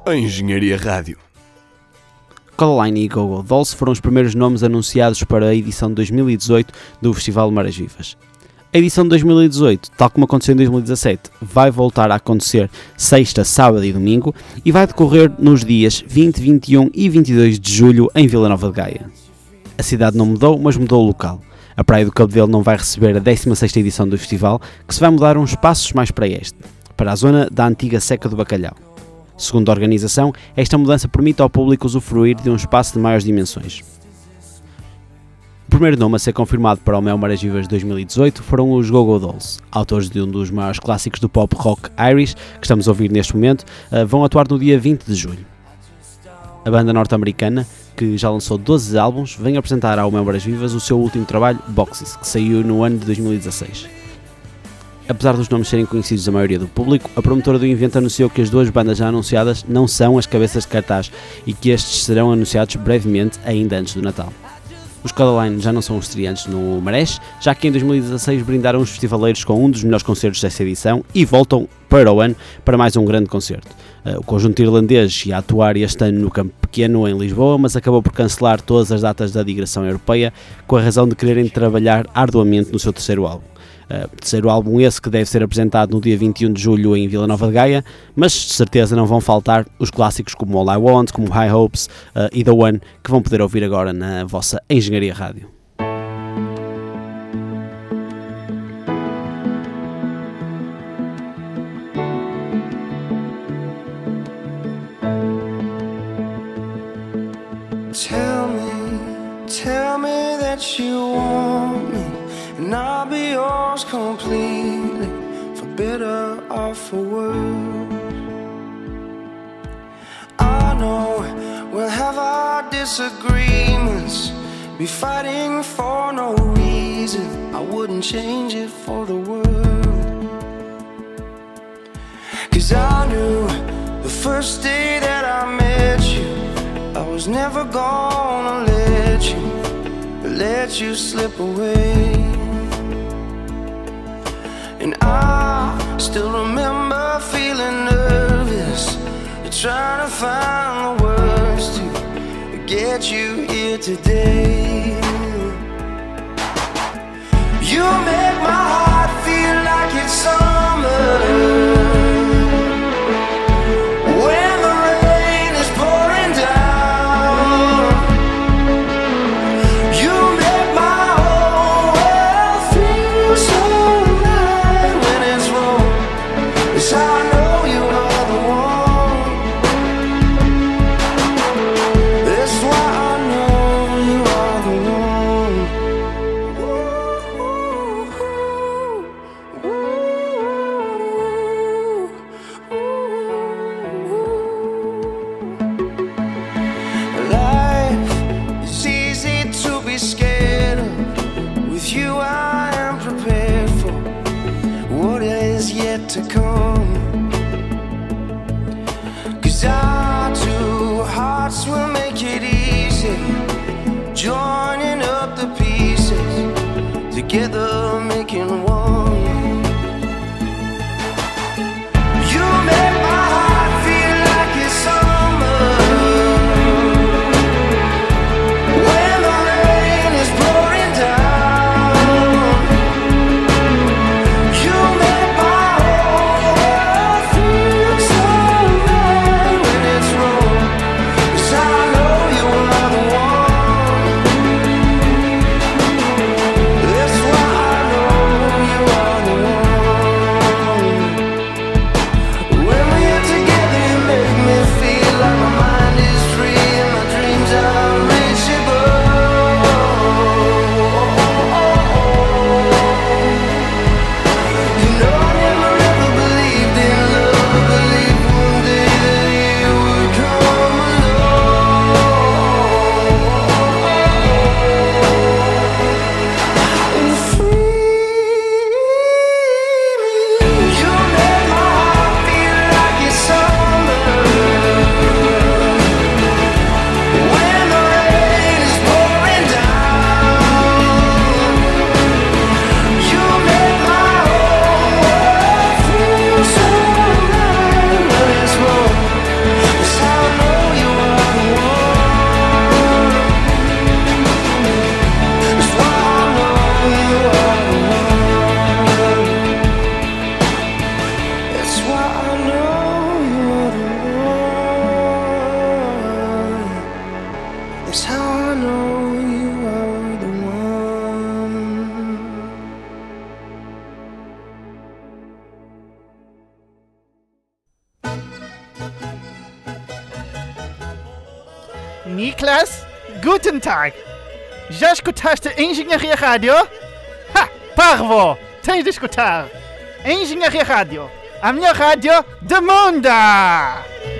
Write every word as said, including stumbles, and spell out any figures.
A Engenharia Rádio. Codaline e Go Go Dolls foram os primeiros nomes anunciados para a edição de dois mil e dezoito do Festival Marés Vivas. A edição de dois mil e dezoito, tal como aconteceu em dois mil e dezassete, vai voltar a acontecer sexta, sábado e domingo e vai decorrer nos dias vinte, vinte e um e vinte e dois de julho em Vila Nova de Gaia. A cidade não mudou, mas mudou o local. A Praia do Cabedelo não vai receber a décima sexta edição do festival, que se vai mudar uns passos mais para este, para a zona da antiga Seca do Bacalhau. Segundo a organização, esta mudança permite ao público usufruir de um espaço de maiores dimensões. O primeiro nome a ser confirmado para o Mel Marés Vivas de dois mil e dezoito foram os Go Go Dolls, autores de um dos maiores clássicos do pop rock Irish, que estamos a ouvir neste momento, vão atuar no dia vinte de julho. A banda norte-americana, que já lançou doze álbuns, vem apresentar ao Mel Marés Vivas o seu último trabalho, Boxes, que saiu no ano de dois mil e dezasseis. Apesar dos nomes serem conhecidos da maioria do público, a promotora do evento anunciou que as duas bandas já anunciadas não são as cabeças de cartaz e que estes serão anunciados brevemente ainda antes do Natal. Os Codaline já não são os estreantes no Marés, já que em dois mil e dezasseis brindaram os festivaleiros com um dos melhores concertos desta edição e voltam para o ano para mais um grande concerto. O conjunto irlandês ia atuar este ano no Campo Pequeno, em Lisboa, mas acabou por cancelar todas as datas da digressão europeia com a razão de quererem trabalhar arduamente no seu terceiro álbum. Uh, terceiro álbum esse que deve ser apresentado no dia vinte e um de julho em Vila Nova de Gaia, mas de certeza não vão faltar os clássicos como All I Want, como High Hopes uh, e The One, que vão poder ouvir agora na vossa Engenharia Rádio. Tell me, tell me that you want me, and I'll be yours completely, for better or for worse. I know we'll have our disagreements, be fighting for no reason. I wouldn't change it for the world. Cause I knew the first day that I met you, I was never gonna let you, let you slip away. And I still remember feeling nervous, trying to find the words to get you here today. You make my heart feel like it's summer, to come. Cause our two hearts will make it easy, joining up the pieces, together making one. You make my heart feel like it's summer, when the rain is pouring down. You make my whole world feel so right when it's wrong. 'Cause I know you are the one. That's why I know Niklas, guten Tag. Já escutaste Engenharia Rádio? Ha, parvo! Tens de escutar. Engenharia Rádio, a melhor rádio do mundo!